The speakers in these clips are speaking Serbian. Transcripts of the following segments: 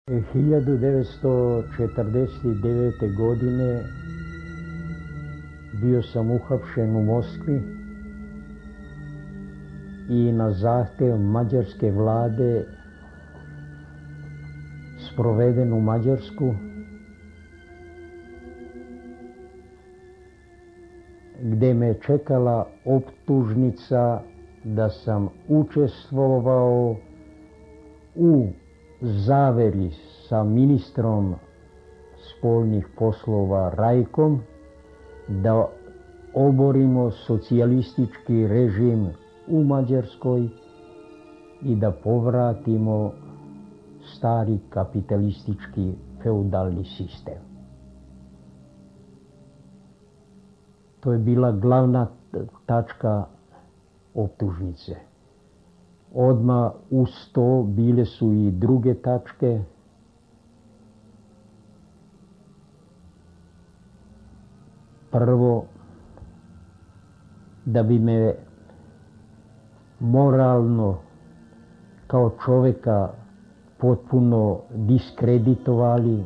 1949. godine bio sam uhapšen u Moskvi i na zahtev mađarske vlade sproveden u Mađarsku, gde me čekala optužnica da sam učestvovao u zaveri sa ministrom spoljnih poslova Rajkom da oborimo socijalistički režim u Mađarskoj i da povratimo stari kapitalistički feudalni sistem. To je bila glavna tačka optužnice. Odmah uz to bile su i druge tačke. Prvo, da bi me moralno kao čoveka potpuno diskreditovali,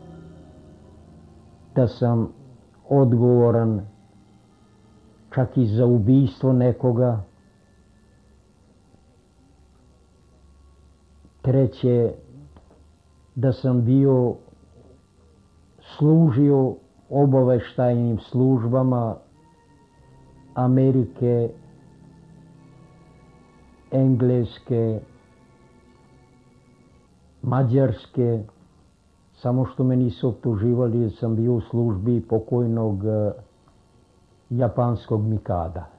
da sam odgovoran čak i za ubistvo nekoga. Treće, da sam služio obaveštajnim službama Amerike, Engleske, Mađarske, samo što me nisu optuživali da sam bio u službi pokojnog japanskog Mikada.